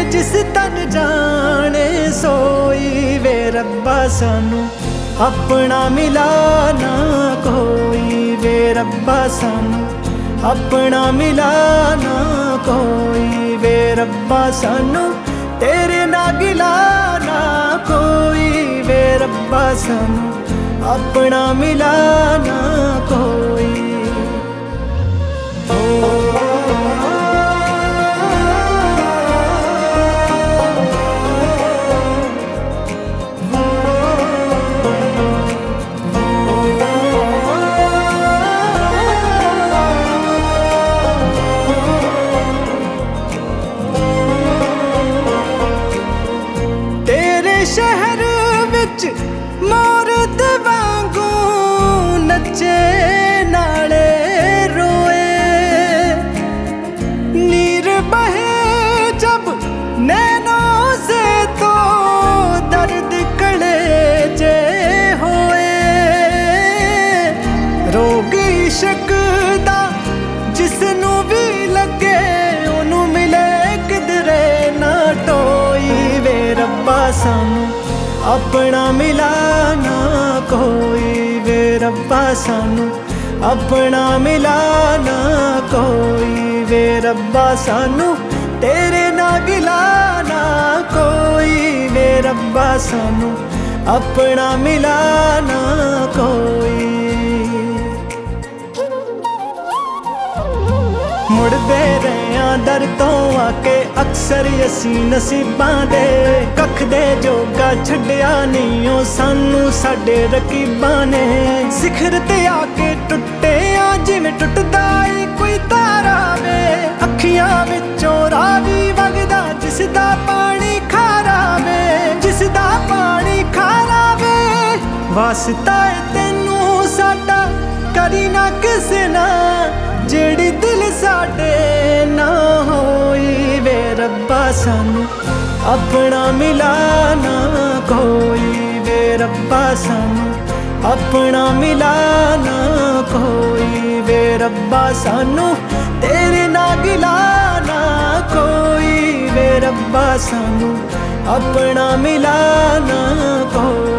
जिस तन जाने सोई वे रब्बा सानू अपना मिला ना कोई वे रब्बा सानू अपना मिला ना कोई वे रब्बा सानू तेरे ना गिला ना कोई वे रब्बा सानू अपना मिला ना कोई। शहर विच मोर वांगू नचे नाले रोए नीर बहे जब नैनों से तो दर्द कड़े जे होए रोग इश्क दा जिसनू भी लगे ओनू मिले किधरे ना टोई वे रब्बा सानू अपना मिला ना कोई वे रब्बा सानू अपना मिला ना कोई वे रब्बा सानू तेरे ना गिला ना कोई वे रब्बा सानू अपना मिला ना कोई। मुड़दे रहे दर तो आके अक्सर असी नसीबां दे कख दे जोगा छड्डिया नहीं ओ सानू साडे रकीबां ने सिखर ते आके टुटे आ जिवें टुटदा ए कोई तारा वे अखियां विचों रावी वगदा जिसदा पानी खारा वे जिसदा पानी खारा वे वास्ता है तैनू साडा करी ना किसे ना जेड़ी दिल साडे ना होई वे रब्बा सानू अपना मिला ना कोई वे रब्बा सानू अपना मिला ना कोई वे रब्बा सानू तेरे ना गिला ना कोई वे रब्बा सानू अपना मिला ना कोई।